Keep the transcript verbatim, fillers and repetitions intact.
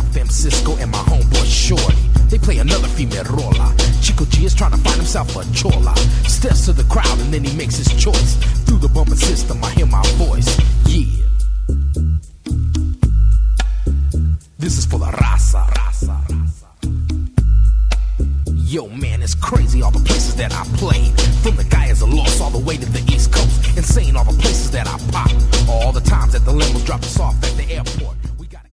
F M Cisco and my homeboy Shorty. They play another female rola. Chico G is trying to find himself a chola. Steps to the crowd and then he makes his choice. Through the bumping system I hear my voice. Yeah. This is for the raza, raza, raza. Yo, man, it's crazy all the places that I played. From the Gaias of Lost all the way to the East Coast. Insane all the places that I popped. All the times that the limos dropped us off at the airport.